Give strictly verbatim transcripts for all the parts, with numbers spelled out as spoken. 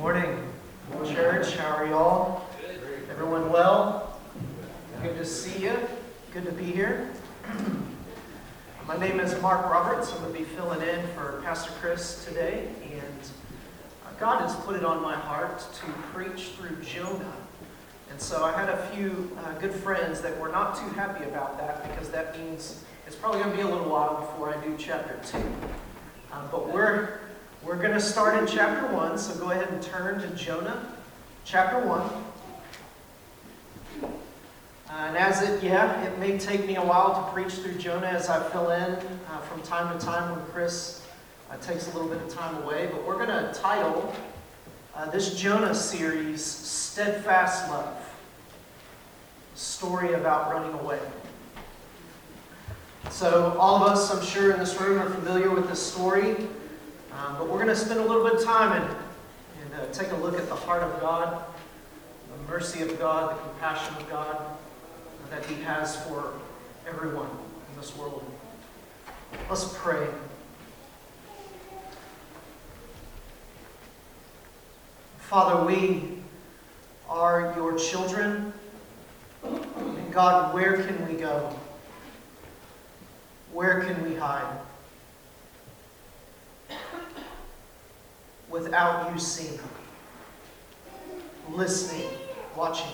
Morning, church. How are y'all? Everyone well? Good to see you. Good to be here. My name is Mark Roberts. I'm going to be filling in for Pastor Chris today, and God has put it on my heart to preach through Jonah. And so I had a few uh, good friends that were not too happy about that, because that means it's probably going to be a little while before I do chapter two. Uh, but we're we're going to start in chapter one, so go ahead and turn to Jonah, chapter one. Uh, and as it, yeah, it may take me a while to preach through Jonah as I fill in uh, from time to time when Chris uh, takes a little bit of time away. But we're going to title uh, this Jonah series, Steadfast Love. A story about running away. So all of us, I'm sure, in this room are familiar with this story. Um, but we're going to spend a little bit of time and, and uh, take a look at the heart of God, the mercy of God, the compassion of God uh, that He has for everyone in this world. Let's pray. Father, we are your children. And God, where can we go? Where can we hide? Without you seeing, listening, watching.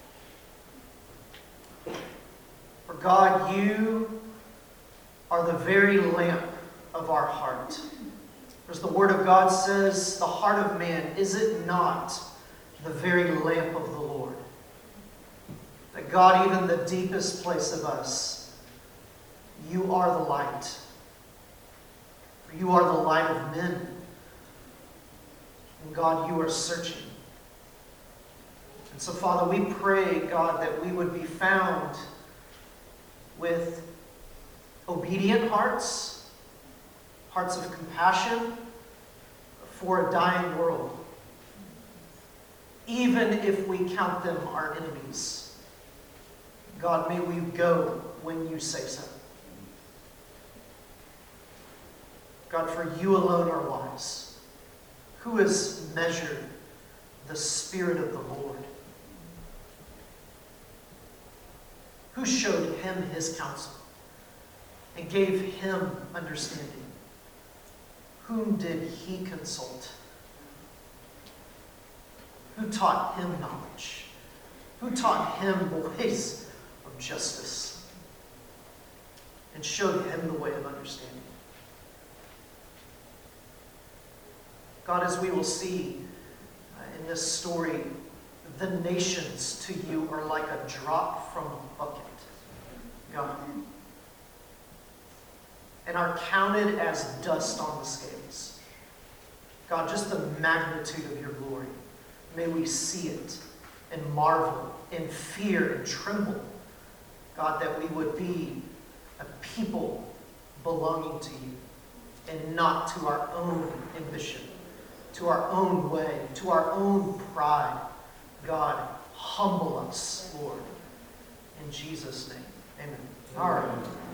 For God, you are the very lamp of our heart. As the Word of God says, the heart of man, is it not the very lamp of the Lord? That God, even the deepest place of us, you are the light. You are the light of men. And God, you are searching. And so, Father, we pray, God, that we would be found with obedient hearts, hearts of compassion for a dying world, even if we count them our enemies. God, may we go when you say so. God, for you alone are wise. Who has measured the Spirit of the Lord? Who showed him his counsel and gave him understanding? Whom did he consult? Who taught him knowledge? Who taught him the ways of justice and showed him the way of understanding? God, as we will see uh, in this story, the nations to you are like a drop from a bucket, God, and are counted as dust on the scales. God, just the magnitude of your glory, may we see it and marvel and fear and tremble, God, that we would be a people belonging to you and not to our own ambition, to our own way, to our own pride. God, humble us, Lord. In Jesus' name, amen. All right.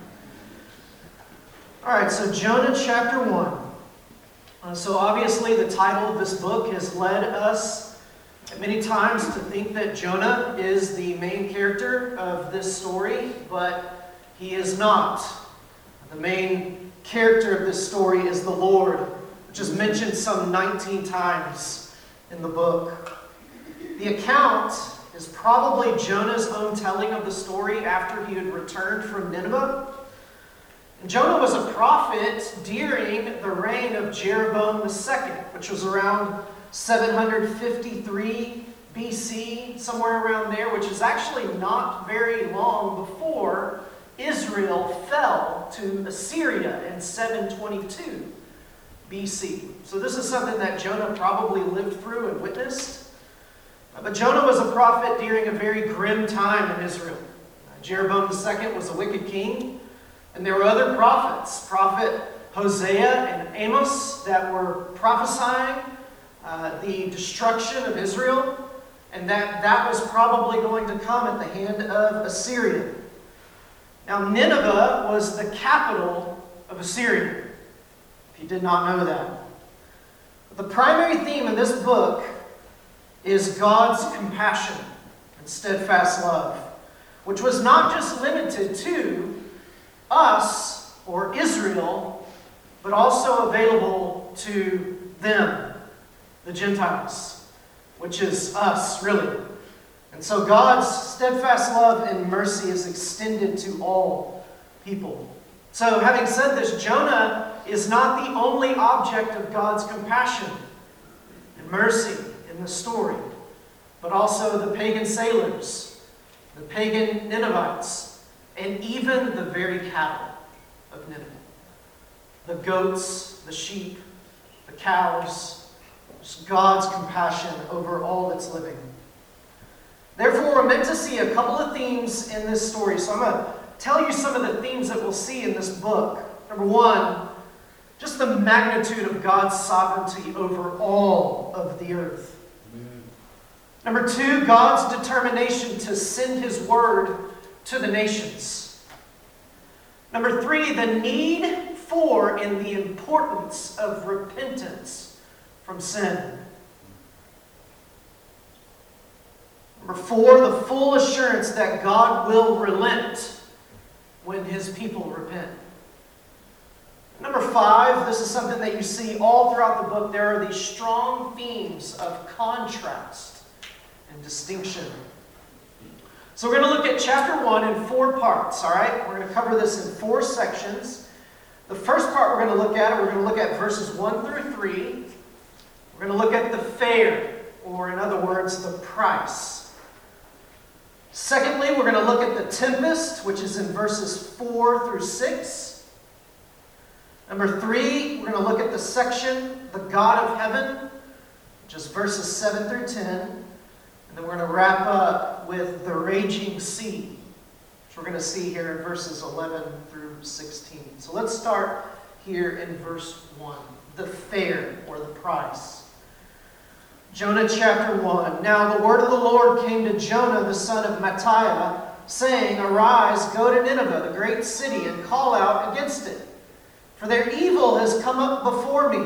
All right, so Jonah chapter one. Uh, so obviously the title of this book has led us many times to think that Jonah is the main character of this story, but he is not. The main character of this story is the Lord, which is mentioned some nineteen times in the book. The account is probably Jonah's own telling of the story after he had returned from Nineveh. And Jonah was a prophet during the reign of Jeroboam the Second, which was around seven hundred fifty-three B C, somewhere around there, which is actually not very long before Israel fell to Assyria in seven twenty-two B C. So this is something that Jonah probably lived through and witnessed. But Jonah was a prophet during a very grim time in Israel. Jeroboam the Second was a wicked king, and there were other prophets, Prophet Hosea and Amos, that were prophesying uh, the destruction of Israel, and that that was probably going to come at the hand of Assyria. Now, Nineveh was the capital of Assyria, if you did not know that. The primary theme in this book is God's compassion and steadfast love, which was not just limited to us or Israel, but also available to them, the Gentiles, which is us, really. And so God's steadfast love and mercy is extended to all people. So having said this, Jonah is not the only object of God's compassion and mercy in the story, but also the pagan sailors, the pagan Ninevites, and even the very cattle of Nineveh. The goats, the sheep, the cows, just God's compassion over all that's living. Therefore, we're meant to see a couple of themes in this story. So I'm going to tell you some of the themes that we'll see in this book. Number one, just the magnitude of God's sovereignty over all of the earth. Amen. Number two, God's determination to send His word to the nations. Number three, the need for and the importance of repentance from sin. Number four, the full assurance that God will relent when His people repent. Number five, this is something that you see all throughout the book. There are these strong themes of contrast and distinction. So we're going to look at chapter one in four parts, all right? We're going to cover this in four sections. The first part we're going to look at, we're going to look at verses one through three. We're going to look at the fare, or in other words, the price. Secondly, we're going to look at the tempest, which is in verses four through six. Number three, we're going to look at the section, the God of heaven, which is verses seven through ten. And then we're going to wrap up with the raging sea, which we're going to see here in verses eleven through sixteen. So let's start here in verse one, the fare, or the price. Jonah chapter one. Now the word of the Lord came to Jonah, the son of Amittai, saying, Arise, go to Nineveh, the great city, and call out against it. For their evil has come up before me.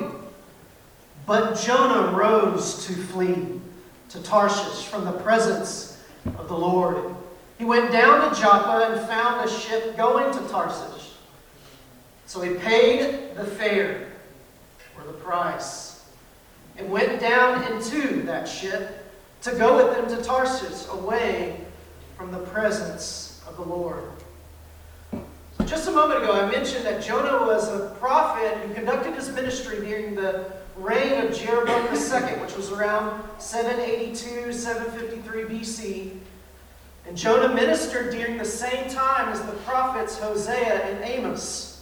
But Jonah rose to flee to Tarshish from the presence of the Lord. He went down to Joppa and found a ship going to Tarshish. So he paid the fare, or the price, and went down into that ship to go with them to Tarshish, away from the presence of the Lord. Just a moment ago, I mentioned that Jonah was a prophet who conducted his ministry during the reign of Jeroboam the Second, which was around seven eighty-two, seven fifty-three B C. And Jonah ministered during the same time as the prophets Hosea and Amos.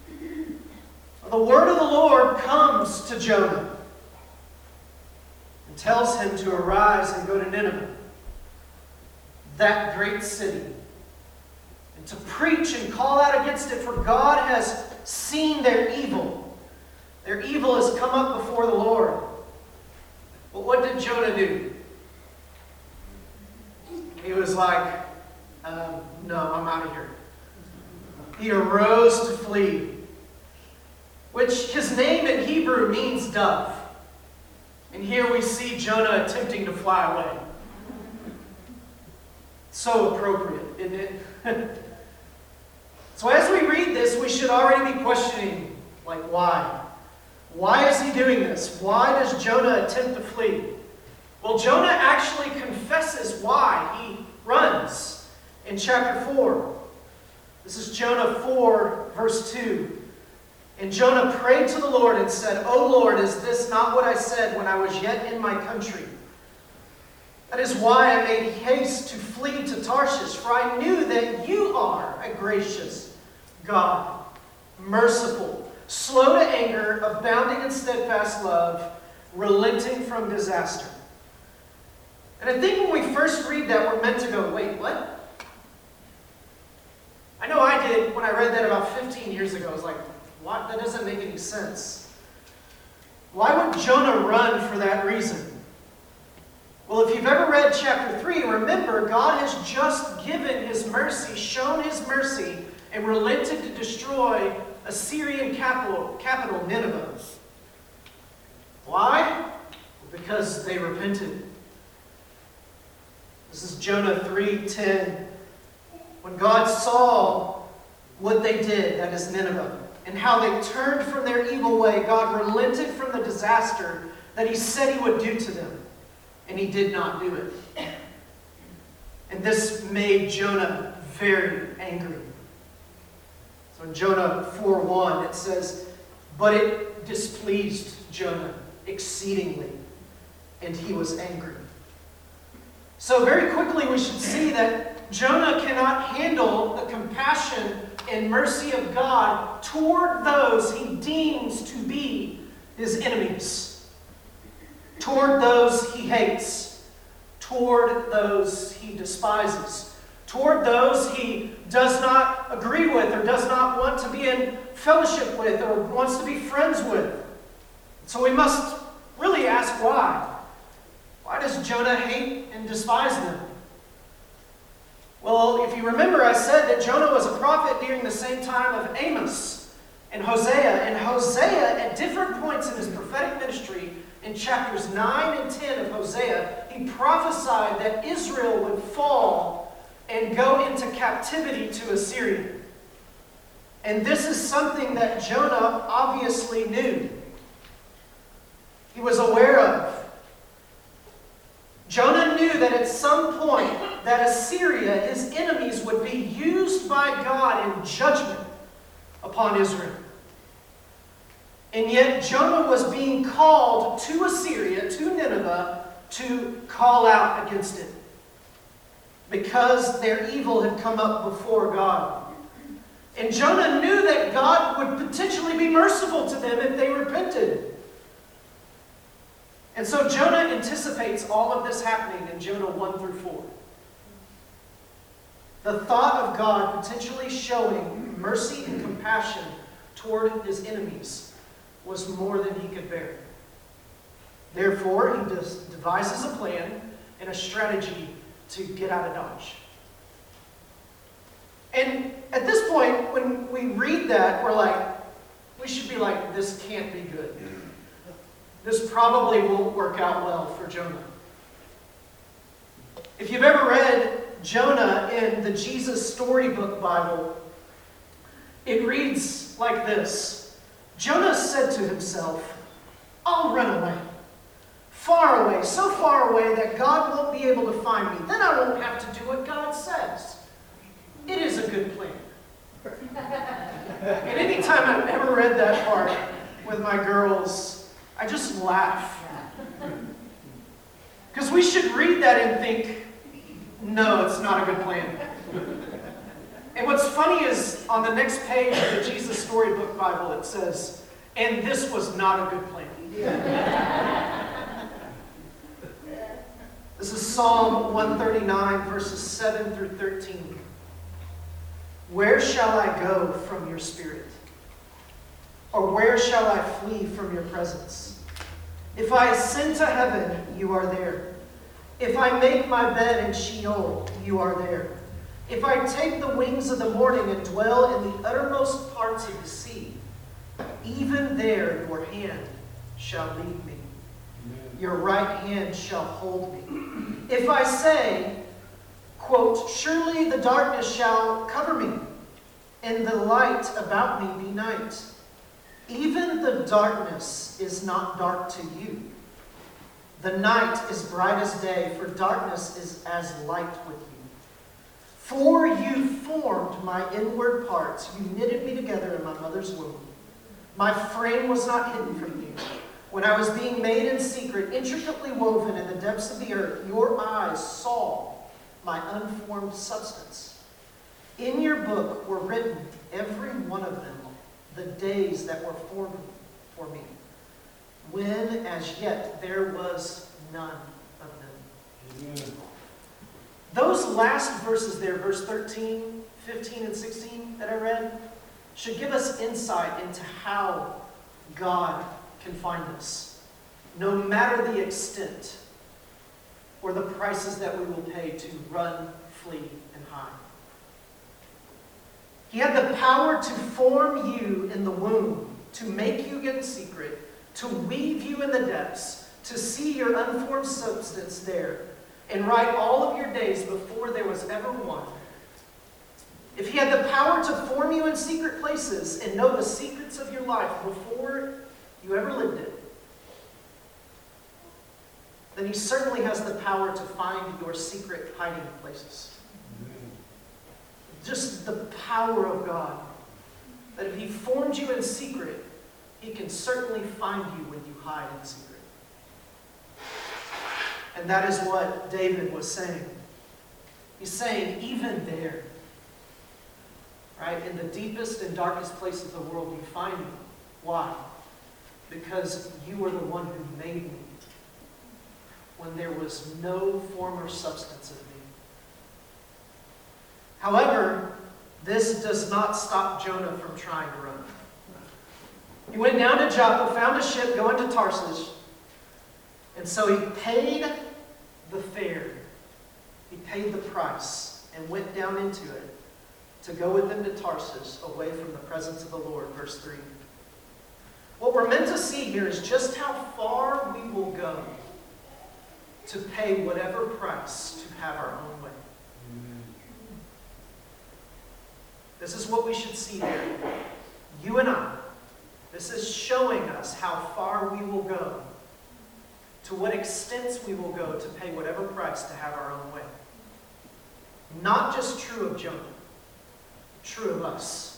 The word of the Lord comes to Jonah and tells him to arise and go to Nineveh, that great city, and to preach and call out against it, for God has seen their evil. Their evil has come up before the Lord. But what did Jonah do? He was like, um, no, I'm out of here. He arose to flee, which his name in Hebrew means dove. And here we see Jonah attempting to fly away. So appropriate, isn't it? So as we read this, we should already be questioning, like, why? Why is he doing this? Why does Jonah attempt to flee? Well, Jonah actually confesses why he runs in chapter four. This is Jonah four, verse two. And Jonah prayed to the Lord and said, O Lord, is this not what I said when I was yet in my country? That is why I made haste to flee to Tarshish, for I knew that you are a gracious God, merciful, slow to anger, abounding in steadfast love, relenting from disaster. And I think when we first read that, we're meant to go, wait, what? I know I did when I read that about fifteen years ago. I was like, what? That doesn't make any sense. Why would Jonah run for that reason? Well, if you've ever read chapter three, remember, God has just given His mercy, shown His mercy, and relented to destroy Assyrian capital, capital Nineveh. Why? Because they repented. This is Jonah three ten. When God saw what they did, that is Nineveh, and how they turned from their evil way, God relented from the disaster that he said he would do to them, and he did not do it. And this made Jonah very angry. So in Jonah four one, it says, "But it displeased Jonah exceedingly, and he was angry." So very quickly we should see that Jonah cannot handle the compassion and mercy of God toward those he deems to be his enemies, toward those he hates, toward those he despises, toward those he does not agree with or does not want to be in fellowship with or wants to be friends with. So we must really ask why. Why does Jonah hate and despise them? Well, if you remember, I said that Jonah was a prophet during the same time of Amos and Hosea. And Hosea, at different points in his prophetic ministry, in chapters nine and ten of Hosea, he prophesied that Israel would fall and go into captivity to Assyria. And this is something that Jonah obviously knew. He was aware of. Jonah knew that at some point that Assyria, his enemies, would be used by God in judgment upon Israel. And yet Jonah was being called to Assyria, to Nineveh, to call out against it, because their evil had come up before God. And Jonah knew that God would potentially be merciful to them if they repented. And so Jonah anticipates all of this happening in Jonah one through four. The thought of God potentially showing mercy and compassion toward his enemies was more than he could bear. Therefore, he devises a plan and a strategy to get out of Dodge. And at this point, when we read that, we're like, we should be like, this can't be good. This probably won't work out well for Jonah. If you've ever read Jonah in the Jesus Storybook Bible, it reads like this. Jonah said to himself, "I'll run away, far away, so far away that God won't be able to find me. Then I won't have to do what God says. It is a good plan." And anytime I've ever read that part with my girls, I just laugh. Because we should read that and think, no, it's not a good plan. And what's funny is on the next page of the Jesus Storybook Bible, it says, "And this was not a good plan." This is Psalm one thirty-nine, verses seven through thirteen. "Where shall I go from your spirit? Or where shall I flee from your presence? If I ascend to heaven, you are there. If I make my bed in Sheol, you are there. If I take the wings of the morning and dwell in the uttermost parts of the sea, even there your hand shall lead me. Your right hand shall hold me. If I say, quote, surely the darkness shall cover me, and the light about me be night. Even the darkness is not dark to you. The night is bright as day, for darkness is as light with you. For you formed my inward parts. You knitted me together in my mother's womb. My frame was not hidden from you. When I was being made in secret, intricately woven in the depths of the earth, your eyes saw my unformed substance. In your book were written, every one of them, the days that were formed for me, when as yet there was none of them." Amen. Those last verses there, verse thirteen, fifteen, and sixteen that I read, should give us insight into how God can find us, no matter the extent or the prices that we will pay to run, flee, and hide. He had the power to form you in the womb, to make you in secret, to weave you in the depths, to see your unformed substance there, and write all of your days before there was ever one, if he had the power to form you in secret places and know the secrets of your life before you ever lived it, then he certainly has the power to find your secret hiding places. Just the power of God. That if he formed you in secret, he can certainly find you when you hide in secret. And that is what David was saying. He's saying, even there, right, in the deepest and darkest place of the world, you find me. Why? Because you are the one who made me when there was no form or substance of me. However, this does not stop Jonah from trying to run. He went down to Joppa, found a ship going to Tarshish, and so he paid the fare. He paid the price and went down into it to go with them to Tarshish, away from the presence of the Lord. Verse three. What we're meant to see here is just how far we will go to pay whatever price to have our own way. This is what we should see there. You and I. This is showing us how far we will go, to what extents we will go to pay whatever price to have our own way. Not just true of Jonah, true of us.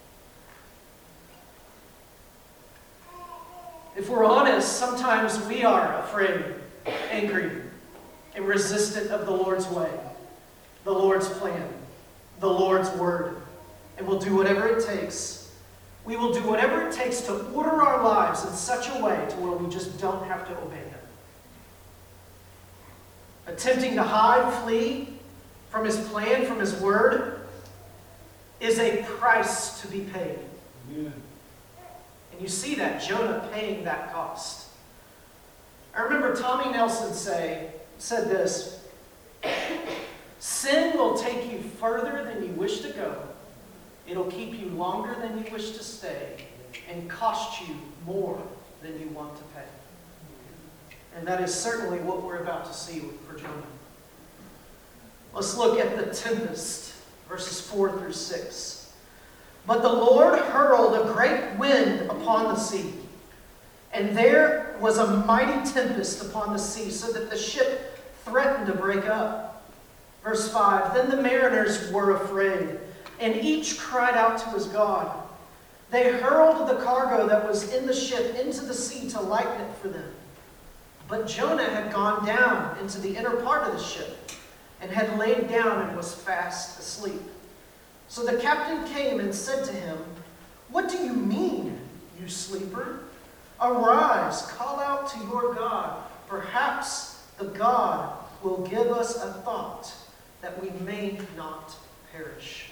If we're honest, sometimes we are afraid, angry, and resistant of the Lord's way, the Lord's plan, the Lord's word. And we'll do whatever it takes. We will do whatever it takes to order our lives in such a way to where we just don't have to obey Him. Attempting to hide, flee from His plan, from His word, is a price to be paid. Yeah. And you see that, Jonah paying that cost. I remember Tommy Nelson say, said this, sin will take you further than you wish to go. It'll keep you longer than you wish to stay and cost you more than you want to pay. And that is certainly what we're about to see for Jonah. Let's look at the tempest, verses four through six. But the Lord hurled a great wind upon the sea, and there was a mighty tempest upon the sea, so that the ship threatened to break up. Verse five, then the mariners were afraid, and each cried out to his God. They hurled the cargo that was in the ship into the sea to lighten it for them. But Jonah had gone down into the inner part of the ship, and had laid down and was fast asleep. So the captain came and said to him, "What do you mean, you sleeper? Arise, call out to your God. Perhaps the God will give us a thought that we may not perish."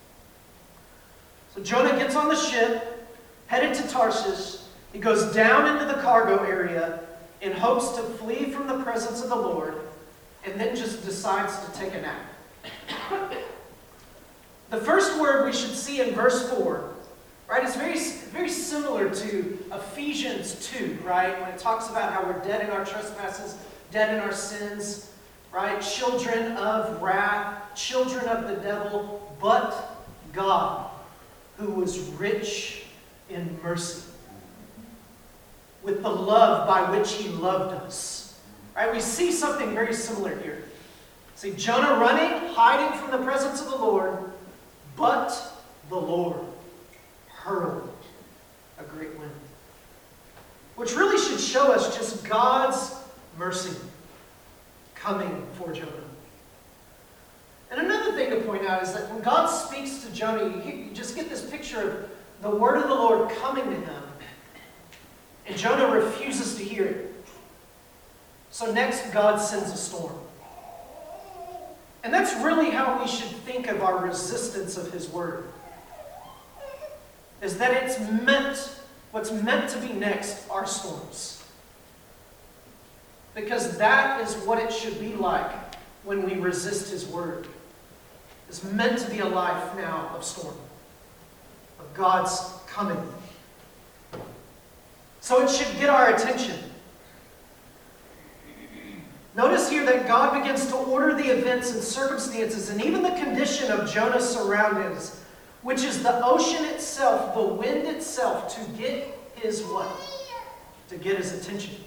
So Jonah gets on the ship, headed to Tarshish. He goes down into the cargo area in hopes to flee from the presence of the Lord, and then just decides to take a nap. The first word we should see in verse four, right, is very, very similar to Ephesians two, right, when it talks about how we're dead in our trespasses, dead in our sins, right, children of wrath, children of the devil, but God, who was rich in mercy, with the love by which He loved us. Right? We see something very similar here. See Jonah running, hiding from the presence of the Lord, but the Lord hurled a great wind. Which really should show us just God's mercy coming for Jonah. And another thing to point out is that when God speaks to Jonah, you, you just get this picture of the word of the Lord coming to him, and Jonah refuses to hear it. So next, God sends a storm. And that's really how we should think of our resistance of His word. Is that it's meant, what's meant to be next are storms. Because that is what it should be like when we resist His word. It's meant to be a life now of storm, of God's coming. So it should get our attention. Notice here that God begins to order the events and circumstances and even the condition of Jonah's surroundings, which is the ocean itself, the wind itself, to get his what? To get his attention.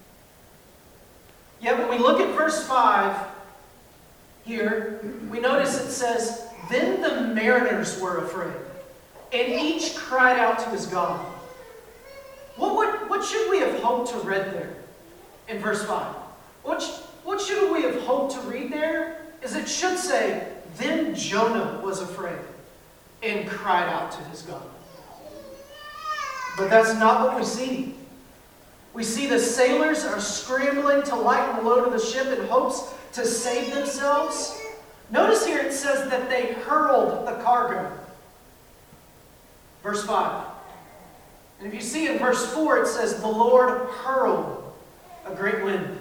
Yet when we look at verse five here, we notice it says, "Then the mariners were afraid, and each cried out to his God." What, would, what should we have hoped to read there in verse five? What, what should we have hoped to read there? Is it should say, "Then Jonah was afraid and cried out to his God." But that's not what we see. We see the sailors are scrambling to lighten the load of the ship in hopes to save themselves. Notice here it says that they hurled the cargo. Verse five. And if you see in verse four, it says, "The Lord hurled a great wind."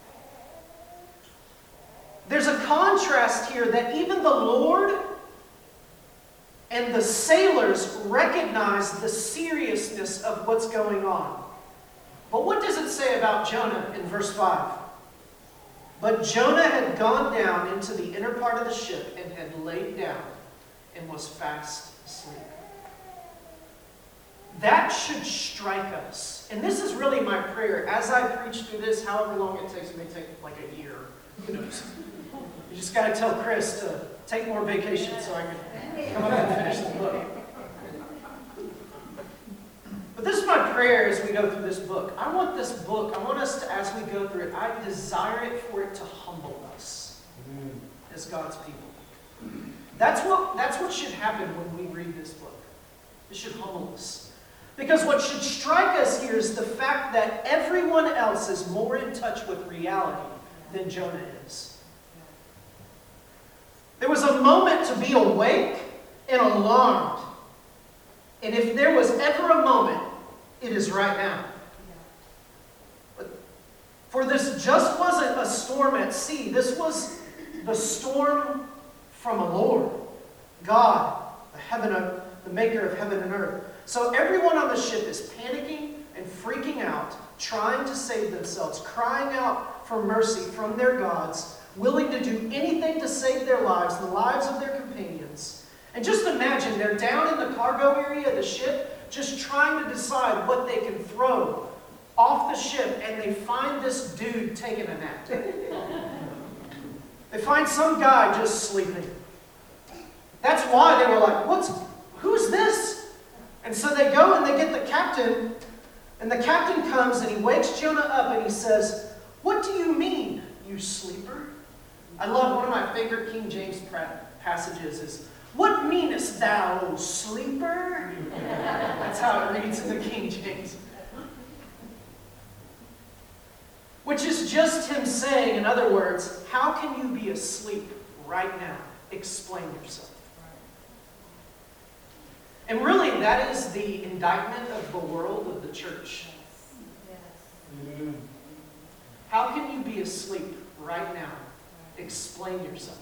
There's a contrast here that even the Lord and the sailors recognize the seriousness of what's going on. But what does it say about Jonah in verse five? "But Jonah had gone down into the inner part of the ship and had laid down and was fast asleep." That should strike us. And this is really my prayer. As I preach through this, however long it takes, it may take like a year. Who knows? You just got to tell Chris to take more vacation so I can come up and finish the book. But this is my prayer as we go through this book. I want this book, I want us to, as we go through it, I desire it for it to humble us as God's people. That's what, that's what should happen when we read this book. It should humble us. Because what should strike us here is the fact that everyone else is more in touch with reality than Jonah is. There was a moment to be awake and alarmed. And if there was ever a moment, it is right now. But for this just wasn't a storm at sea. This was the storm from a Lord, God, the heaven of, the maker of heaven and earth. So everyone on the ship is panicking and freaking out, trying to save themselves, crying out for mercy from their gods, willing to do anything to save their lives, the lives of their companions. And just imagine, they're down in the cargo area of the ship, just trying to decide what they can throw off the ship, and they find this dude taking a nap. They find some guy just sleeping. That's why they were like, "What's, who's this?" And so they go and they get the captain, and the captain comes and he wakes Jonah up and he says, "What do you mean, you sleeper?" I love one of my favorite King James passages is, "What meanest thou, O sleeper?" That's how it reads in the King James. Which is just him saying, in other words, how can you be asleep right now? Explain yourself. And really, that is the indictment of the world, of the church. Yes. How can you be asleep right now? Explain yourself.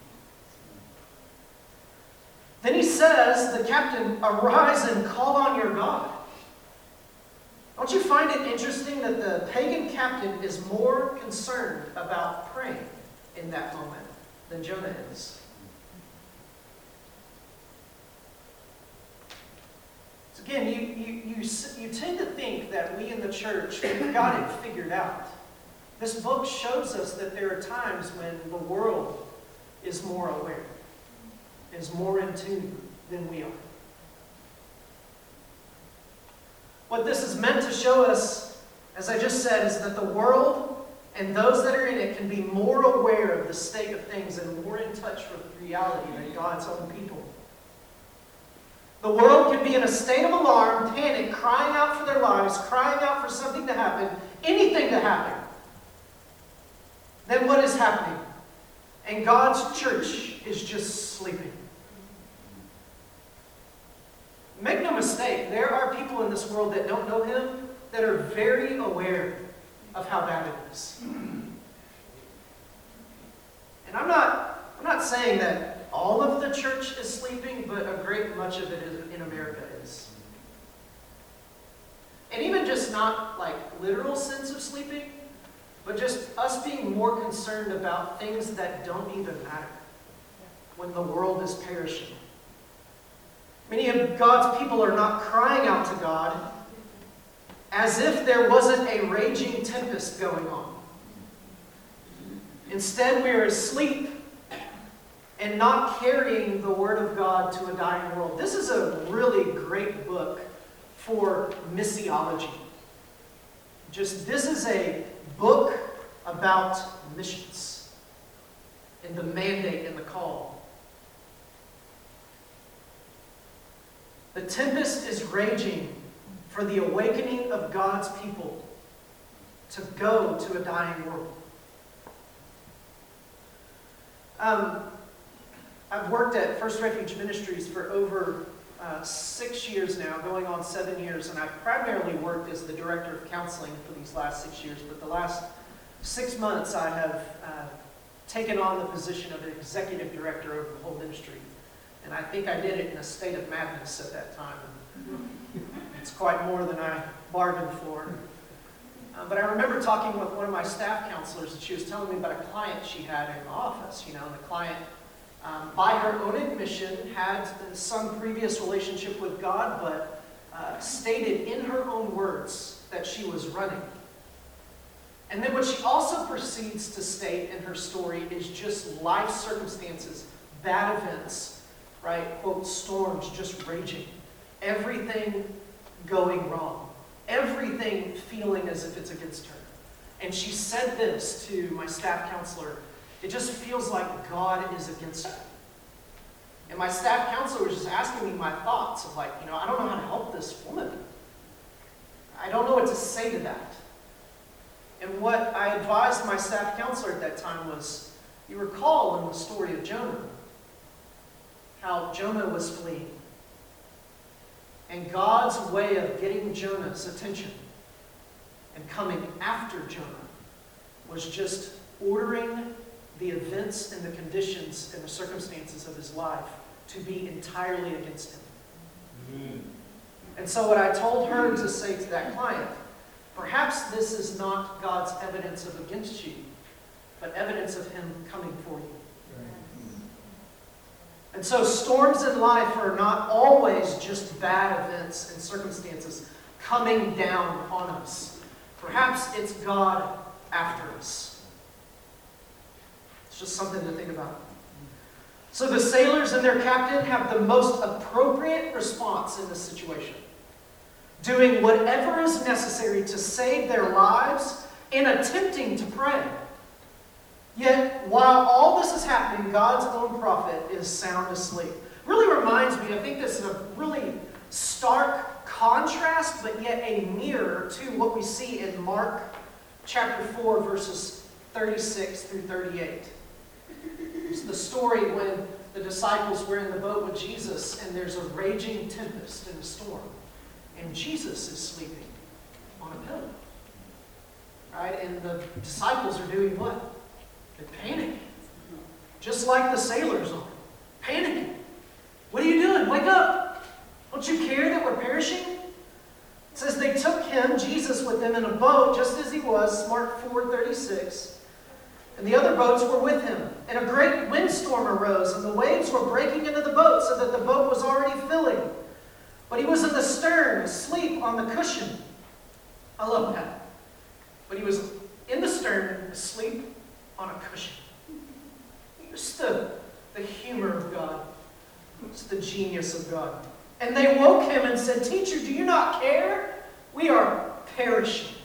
Then he says, the captain, "Arise and call on your God." Don't you find it interesting that the pagan captain is more concerned about praying in that moment than Jonah is? Again, you, you, you, you tend to think that we in the church, we've got it figured out. This book shows us that there are times when the world is more aware, is more in tune than we are. What this is meant to show us, as I just said, is that the world and those that are in it can be more aware of the state of things and more in touch with reality than God's own people. The world can be in a state of alarm, panic, crying out for their lives, crying out for something to happen, anything to happen. Then what is happening? And God's church is just sleeping. Make no mistake, there are people in this world that don't know Him that are very aware of how bad it is. And I'm not, I'm not saying that all of the church is sleeping, but a great much of it is, in America is. And even just not like literal sense of sleeping, but just us being more concerned about things that don't even matter when the world is perishing. Many of God's people are not crying out to God as if there wasn't a raging tempest going on. Instead, we are asleep and not carrying the Word of God to a dying world. This is a really great book for missiology. Just, this is a book about missions and the mandate and the call. The tempest is raging for the awakening of God's people to go to a dying world. Um, I've worked at First Refuge Ministries for over uh, six years now, going on seven years, and I've primarily worked as the director of counseling for these last six years, but the last six months I have uh, taken on the position of an executive director over the whole ministry. And I think I did it in a state of madness at that time. It's quite more than I bargained for. Uh, but I remember talking with one of my staff counselors, and she was telling me about a client she had in the office. You know, and the client, um, by her own admission, had some previous relationship with God, but uh, stated in her own words that she was running. And then what she also proceeds to state in her story is just life circumstances, bad events, right? Quote, storms just raging. Everything going wrong. Everything feeling as if it's against her. And she said this to my staff counselor, it just feels like God is against her. And my staff counselor was just asking me my thoughts of like, you know, I don't know how to help this woman. I don't know what to say to that. And what I advised my staff counselor at that time was, you recall in the story of Jonah, how Jonah was fleeing. And God's way of getting Jonah's attention and coming after Jonah was just ordering the events and the conditions and the circumstances of his life to be entirely against him. Mm-hmm. And so what I told her to say to that client, perhaps this is not God's evidence of against you, but evidence of him coming for you. And so storms in life are not always just bad events and circumstances coming down on us. Perhaps it's God after us. It's just something to think about. So the sailors and their captain have the most appropriate response in this situation, doing whatever is necessary to save their lives and attempting to pray. Yet, while all this is happening, God's own prophet is sound asleep. Really reminds me, I think this is a really stark contrast, but yet a mirror to what we see in Mark chapter four, verses thirty-six through thirty-eight. It's the story when the disciples were in the boat with Jesus, and there's a raging tempest and a storm. And Jesus is sleeping on a pillow. Right? And the disciples are doing what? They're panicking. Just like the sailors are. Panicking. What are you doing? Wake up. Don't you care that we're perishing? It says they took him, Jesus, with them in a boat, just as he was, Mark four thirty-six. And the other boats were with him. And a great windstorm arose, and the waves were breaking into the boat, so that the boat was already filling. But he was in the stern, asleep on the cushion. I love that. But he was in the stern, asleep on a cushion. Just the, the humor of God. Just the genius of God. And they woke him and said, "Teacher, do you not care? We are perishing."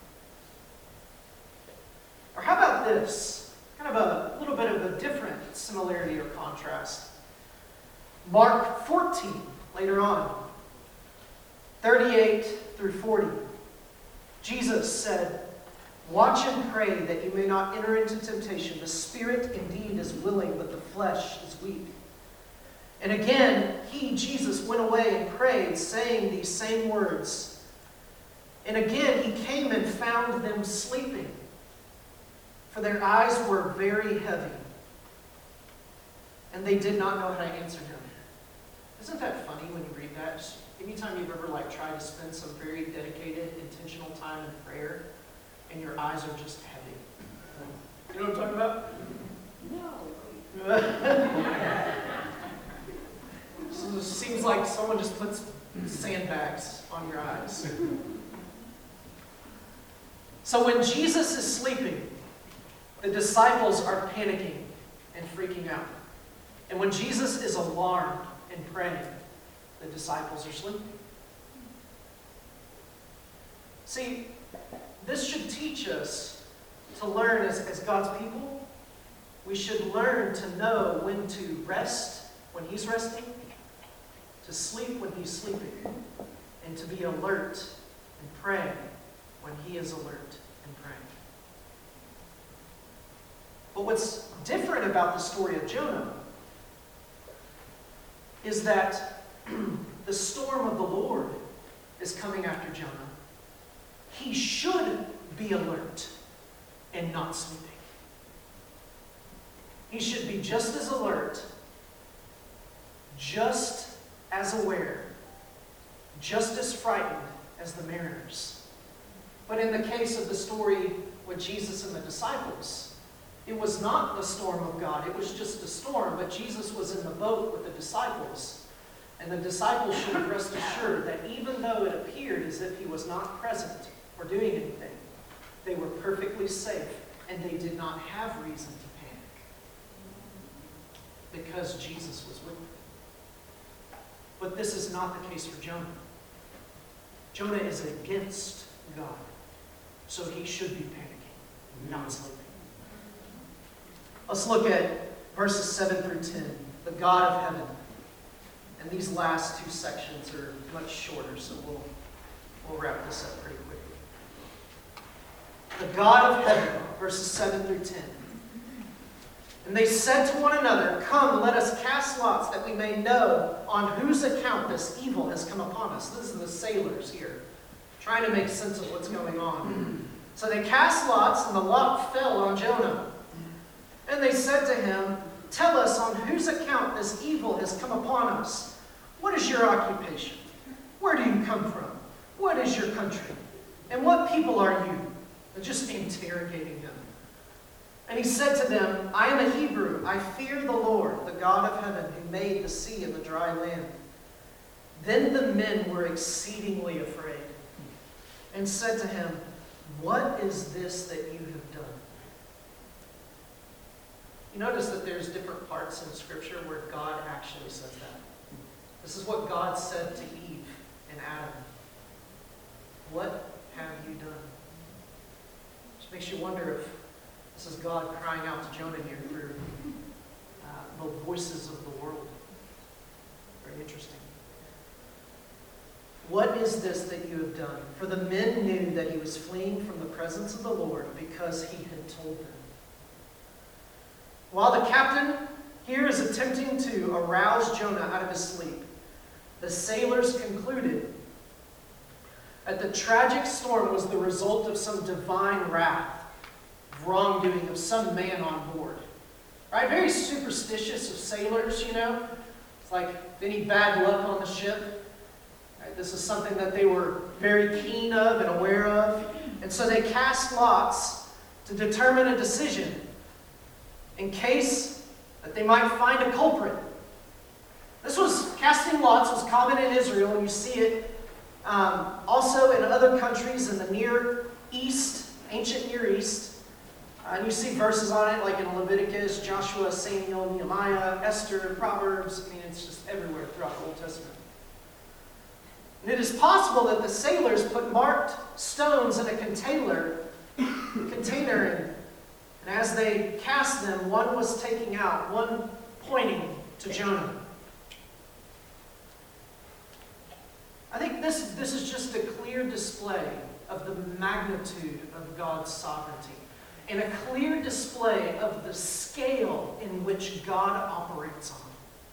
Or how about this? Kind of a little bit of a different similarity or contrast. Mark fourteen, later on, thirty-eight through forty. Jesus said, "Watch and pray that you may not enter into temptation. The spirit indeed is willing, but the flesh is weak." And again, he, Jesus, went away and prayed, saying these same words. And again, he came and found them sleeping, for their eyes were very heavy, and they did not know how to answer him. Isn't that funny when you read that? Just anytime you've ever like tried to spend some very dedicated, intentional time in prayer, and your eyes are just heavy. You know what I'm talking about? So it seems like someone just puts sandbags on your eyes. So when Jesus is sleeping, the disciples are panicking and freaking out. And when Jesus is alarmed and praying, the disciples are sleeping. See, this should teach us to learn as, as God's people. We should learn to know when to rest when He's resting, to sleep when He's sleeping, and to be alert and pray when He is alert and praying. But what's different about the story of Jonah is that the storm of the Lord is coming after Jonah. He should be alert and not sleeping. He should be just as alert, just as aware, just as frightened as the mariners. But in the case of the story with Jesus and the disciples, it was not the storm of God. It was just a storm, but Jesus was in the boat with the disciples. And the disciples should rest assured that even though it appeared as if He was not present or doing anything, they were perfectly safe and they did not have reason to panic because Jesus was with them. But this is not the case for Jonah. Jonah is against God, so he should be panicking, not sleeping. Let's look at verses seven through ten. The God of heaven. And these last two sections are much shorter, so we'll, we'll wrap this up pretty quickly. The God of heaven, verses seven through ten. And they said to one another, "Come, let us cast lots that we may know on whose account this evil has come upon us." This is the sailors here, trying to make sense of what's going on. So they cast lots, and the lot fell on Jonah. And they said to him, "Tell us on whose account this evil has come upon us. What is your occupation? Where do you come from? What is your country? And what people are you?" They're just interrogating him. And he said to them, "I am a Hebrew. I fear the Lord, the God of heaven, who made the sea and the dry land." Then the men were exceedingly afraid and said to him, "What is this that you have done?" You notice that there's different parts in Scripture where God actually says that. This is what God said to Eve and Adam. "What have you done?" Which makes you wonder if this is God crying out to Jonah here through uh, the voices of the world. Very interesting. "What is this that you have done?" For the men knew that he was fleeing from the presence of the Lord because he had told them. While the captain here is attempting to arouse Jonah out of his sleep, the sailors concluded that the tragic storm was the result of some divine wrath, of wrongdoing of some man on board. Right? Very superstitious of sailors, you know. It's like any bad luck on the ship. Right? This is something that they were very keen of and aware of. And so they cast lots to determine a decision in case that they might find a culprit. This was, casting lots was common in Israel, and you see it um, also in other countries in the Near East, ancient Near East. Uh, and you see verses on it like in Leviticus, Joshua, Samuel, Nehemiah, Esther, Proverbs. I mean, it's just everywhere throughout the Old Testament. And it is possible that the sailors put marked stones in a container, container and, and as they cast them, one was taking out, one pointing to Jonah. I think this, this is just a clear display of the magnitude of God's sovereignty and a clear display of the scale in which God operates on.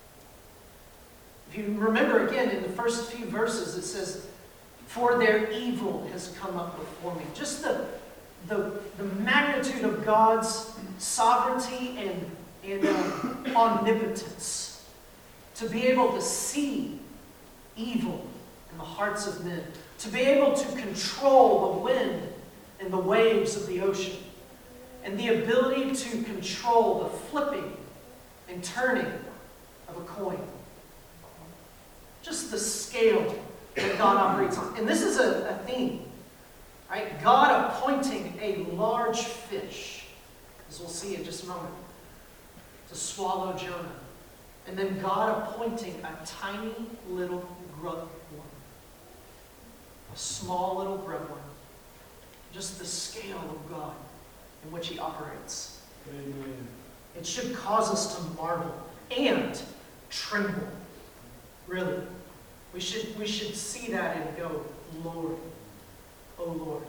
If you remember again in the first few verses, it says, "For their evil has come up before me." Just the, the, the magnitude of God's sovereignty and, and uh, omnipotence. To be able to see evil in the hearts of men. To be able to control the wind and the waves of the ocean. and the ability to control the flipping and turning of a coin. Just the scale that God operates on. And this is a, a theme, right? God appointing a large fish, as we'll see in just a moment, to swallow Jonah. And then God appointing a tiny little grub one. A small little grub one. Just the scale of God in which he operates. Amen. It should cause us to marvel and tremble. Really. We should, we should see that and go, Lord, oh Lord.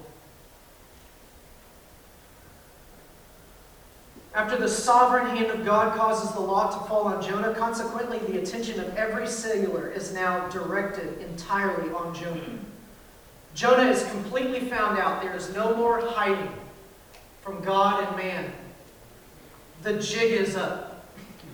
After the sovereign hand of God causes the lot to fall on Jonah, consequently the attention of every sailor is now directed entirely on Jonah. Jonah is completely found out. There is no more hiding from God and man. The jig is up.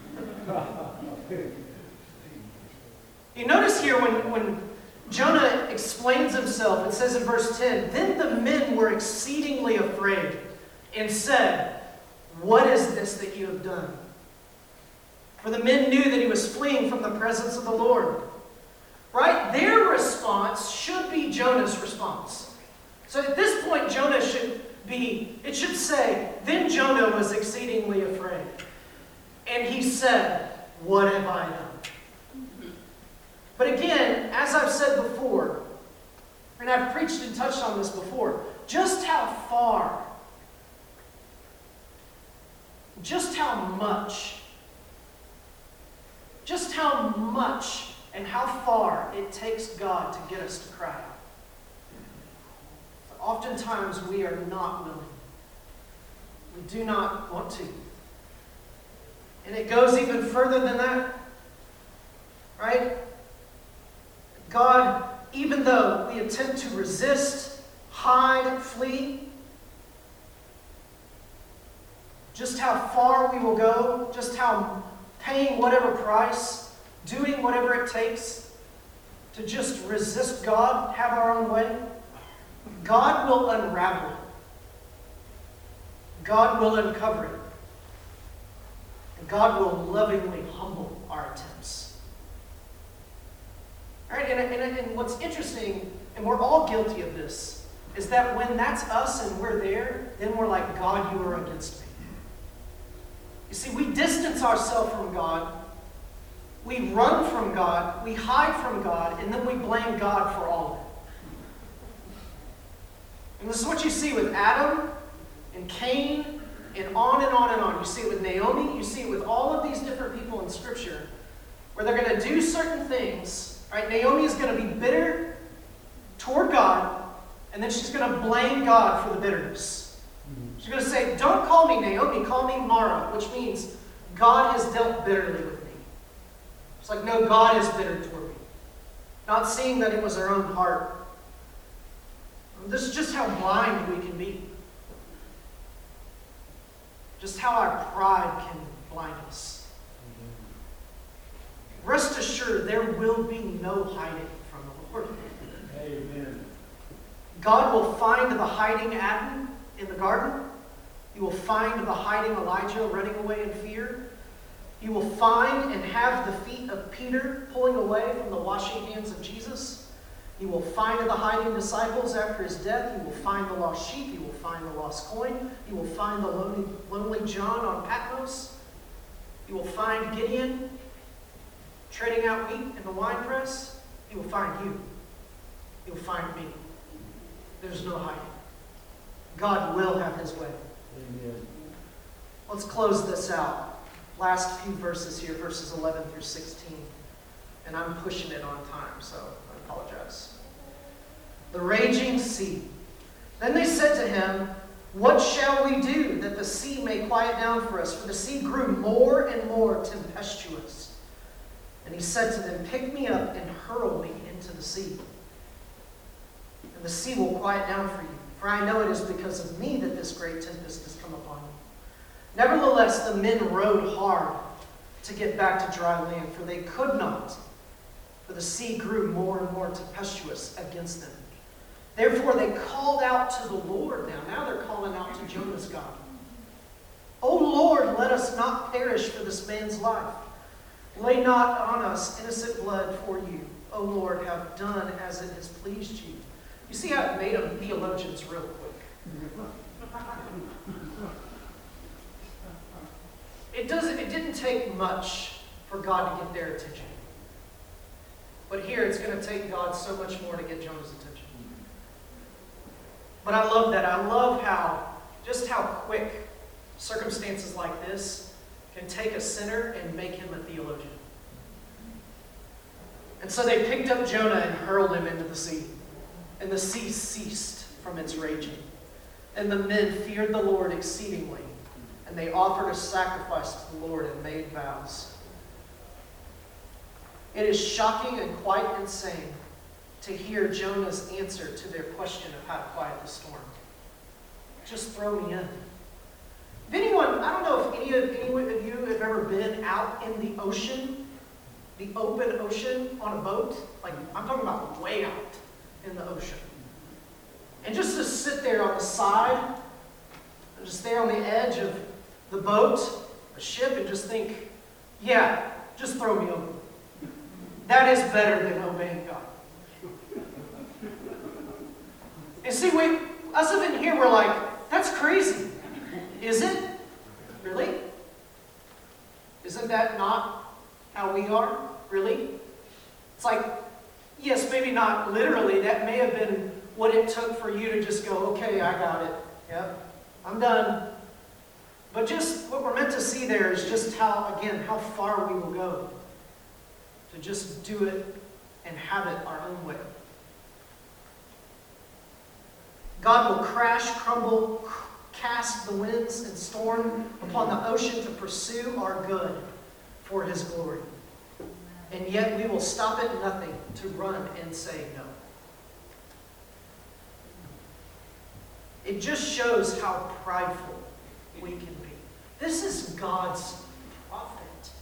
You notice here when, when Jonah explains himself, it says in verse ten, "Then the men were exceedingly afraid and said, 'What is this that you have done?' For the men knew that he was fleeing from the presence of the Lord." Right? Their response should be Jonah's response. So at this point, Jonah should be, it should say, "Then Jonah was exceedingly afraid. And he said, 'What have I done?'" But again, as I've said before, and I've preached and touched on this before, just how far, just how much, just how much and how far it takes God to get us to cry out. Oftentimes we are not willing. We do not want to. And it goes even further than that. Right? God, even though we attempt to resist, hide, flee, just how far we will go, just how paying whatever price, doing whatever it takes to just resist God, have our own way, God will unravel it. God will uncover it. And God will lovingly humble our attempts. All right, and, and, and what's interesting, and we're all guilty of this, is that when that's us and we're there, then we're like, "God, you are against me." You see, we distance ourselves from God. We run from God. We hide from God. And then we blame God for all of it. And this is what you see with Adam and Cain and on and on and on. You see it with Naomi. You see it with all of these different people in Scripture where they're going to do certain things. Right? Naomi is going to be bitter toward God, and then she's going to blame God for the bitterness. She's going to say, "Don't call me Naomi, call me Mara," which means God has dealt bitterly with me. It's like, no, God is bitter toward me. Not seeing that it was her own heart. This is just how blind we can be. Just how our pride can blind us. Rest assured, there will be no hiding from the Lord. Amen. God will find the hiding Adam in the garden. He will find the hiding Elijah running away in fear. He will find and have the feet of Peter pulling away from the washing hands of Jesus. He will find the hiding disciples after his death. He will find the lost sheep. He will find the lost coin. He will find the lonely, lonely John on Patmos. He will find Gideon treading out wheat in the winepress. He will find you. He will find me. There's no hiding. God will have his way. Amen. Let's close this out. Last few verses here, verses eleven through sixteen. And I'm pushing it on time, so I apologize. The raging sea. Then they said to him, "What shall we do that the sea may quiet down for us?" For the sea grew more and more tempestuous. And he said to them, "Pick me up and hurl me into the sea. And the sea will quiet down for you. For I know it is because of me that this great tempest has come upon you." Nevertheless, the men rowed hard to get back to dry land, for they could not, for the sea grew more and more tempestuous against them. Therefore they called out to the Lord now. Now they're calling out to Jonah's God. O Lord, let us not perish for this man's life. Lay not on us innocent blood for you. O Lord, have done as it has pleased you. You see how it made them theologians real quick. It doesn't, it didn't take much for God to get their attention. But here it's going to take God so much more to get Jonah's attention. But I love that. I love how, just how quick circumstances like this can take a sinner and make him a theologian. And so they picked up Jonah and hurled him into the sea. And the sea ceased from its raging. And the men feared the Lord exceedingly. And they offered a sacrifice to the Lord and made vows. It is shocking and quite insane to hear Jonah's answer to their question of how to quiet the storm. Just throw me in. If anyone, I don't know if any of, any of you have ever been out in the ocean, the open ocean on a boat. Like, I'm talking about way out in the ocean. And just to sit there on the side, and just there on the edge of the boat, a ship, and just think, yeah, just throw me over. That is better than obeying God. And see, we, us up in here, we're like, that's crazy. Is it? Really? Isn't that not how we are? Really? It's like, yes, maybe not literally. That may have been what it took for you to just go, okay, I got it. Yep, I'm done. But just what we're meant to see there is just how, again, how far we will go to just do it and have it our own way. God will crash, crumble, cast the winds and storm upon the ocean to pursue our good for His glory. And yet we will stop at nothing to run and say no. It just shows how prideful we can be. This is God's prophet.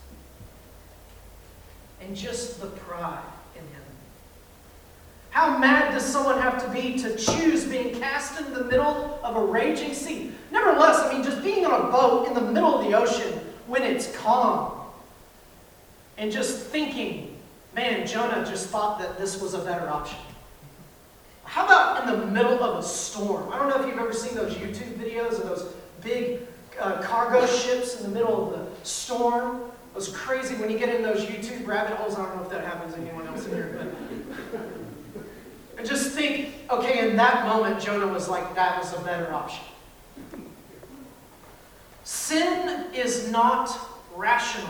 And just the pride in Him. How mad does someone have to be to choose being cast in the middle of a raging sea? Nevertheless, I mean, just being on a boat in the middle of the ocean when it's calm. And just thinking, man, Jonah just thought that this was a better option. How about in the middle of a storm? I don't know if you've ever seen those YouTube videos of those big uh, cargo ships in the middle of the storm. It was crazy when you get in those YouTube rabbit holes. I don't know if that happens to anyone else in here, but and just think, okay, in that moment, Jonah was like, that was a better option. Sin is not rational.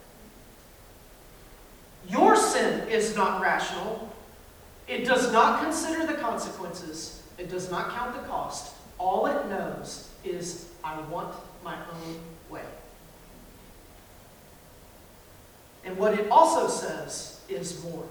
Your sin is not rational. It does not consider the consequences. It does not count the cost. All it knows is, I want my own way. And what it also says is more.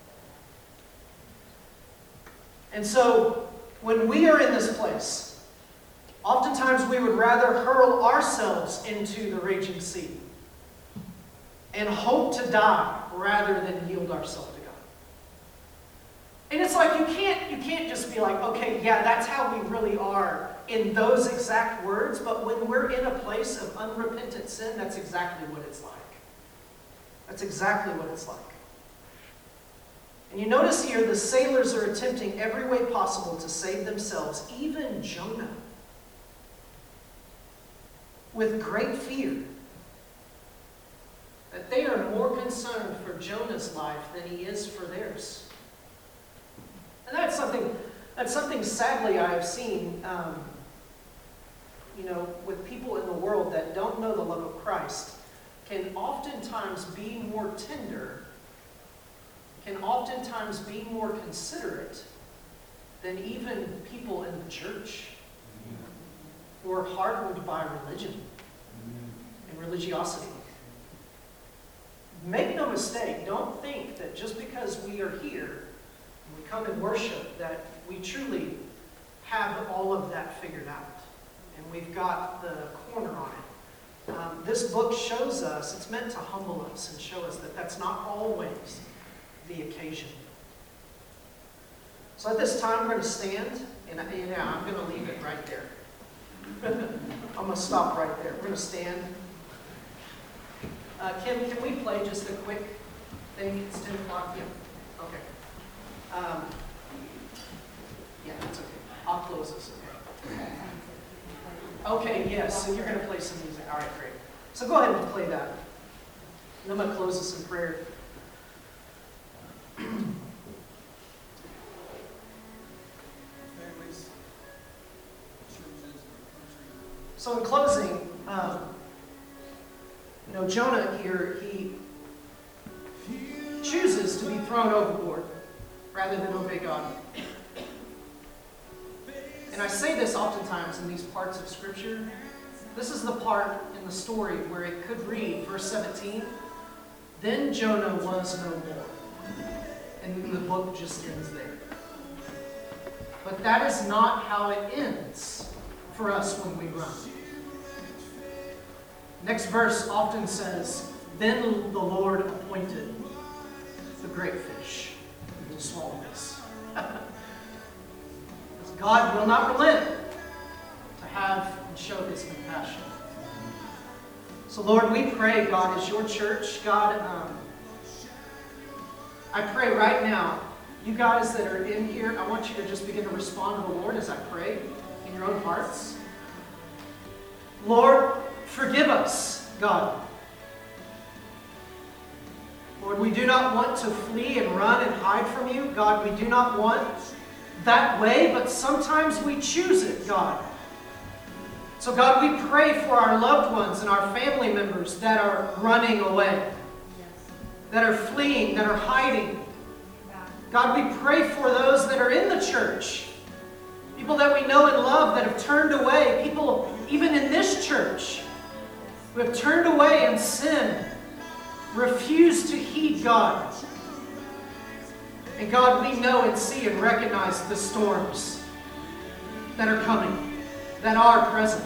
And so, when we are in this place, oftentimes we would rather hurl ourselves into the raging sea and hope to die rather than yield ourselves to God. And it's like you can't, you can't just be like, okay, yeah, that's how we really are in those exact words, but when we're in a place of unrepentant sin, that's exactly what it's like. That's exactly what it's like. And you notice here the sailors are attempting every way possible to save themselves, even Jonah, with great fear. That they are more concerned for Jonah's life than he is for theirs. And that's something, that's something sadly I have seen, um, you know, with people in the world that don't know the love of Christ, can oftentimes be more tender, can oftentimes be more considerate than even people in the church who are hardened by religion and religiosity. Make no mistake, don't think that just because we are here and we come and worship that we truly have all of that figured out and we've got the corner on it. Um, this book shows us, it's meant to humble us and show us that that's not always the occasion. So at this time, we're going to stand, and yeah, I'm going to leave it right there. I'm going to stop right there. We're going to stand. Uh, Kim, can we play just a quick thing? It's ten o'clock. Yeah. Okay. Um, yeah, that's okay. I'll close this. Okay. Okay, yes. So you're going to play some music. All right, great. So go ahead and play that. And I'm going to close this in prayer. So in closing, um, you know, Jonah here, he chooses to be thrown overboard rather than obey God. And I say this oftentimes in these parts of Scripture. This is the part in the story where it could read, verse seventeen, then Jonah was no more. And the book just ends there. But that is not how it ends for us when we run. Next verse often says, then the Lord appointed the great fish to swallow us. God will not relent to have and show his compassion. So Lord, we pray, God, as your church, God, um, I pray right now, you guys that are in here, I want you to just begin to respond to the Lord as I pray in your own hearts. Lord, forgive us, God. Lord, we do not want to flee and run and hide from you. God, we do not want that way, but sometimes we choose it, God. So God, we pray for our loved ones and our family members that are running away, that are fleeing, that are hiding. God, we pray for those that are in the church, people that we know and love that have turned away, people even in this church who have turned away in sin, refused to heed God. And God, we know and see and recognize the storms that are coming, that are present.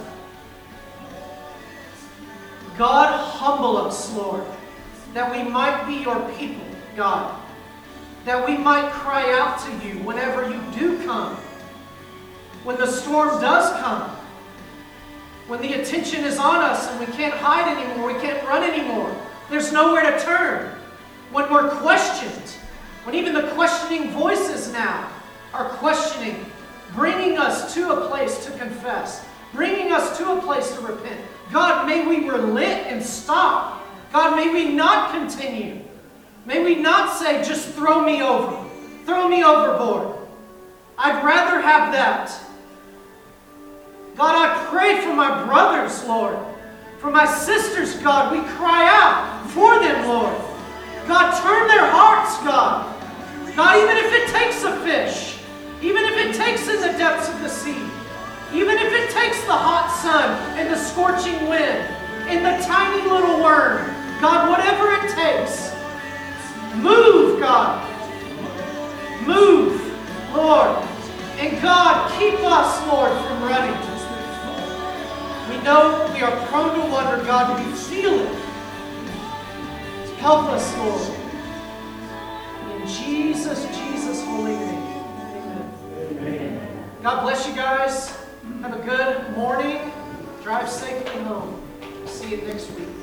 God, humble us, Lord, that we might be your people, God, that we might cry out to you whenever you do come, when the storm does come, when the attention is on us and we can't hide anymore, we can't run anymore, there's nowhere to turn, when we're questioned, when even the questioning voices now are questioning, bringing us to a place to confess, bringing us to a place to repent. God, may we relent and stop. God, may we not continue. May we not say, just throw me over. Throw me overboard. I'd rather have that. God, I pray for my brothers, Lord. For my sisters, God, we cry out for them, Lord. God, turn their hearts, God. God, even if it takes a fish, even if it takes in the depths of the sea, even if it takes the hot sun and the scorching wind and the tiny little worm, God, whatever it takes, move, God. Move, Lord. And God, keep us, Lord, from running. We know we are prone to wonder, God, we feel it. Help us, Lord. In Jesus, Jesus' holy name. Amen. Amen. God bless you guys. Have a good morning. Drive safely home. See you next week.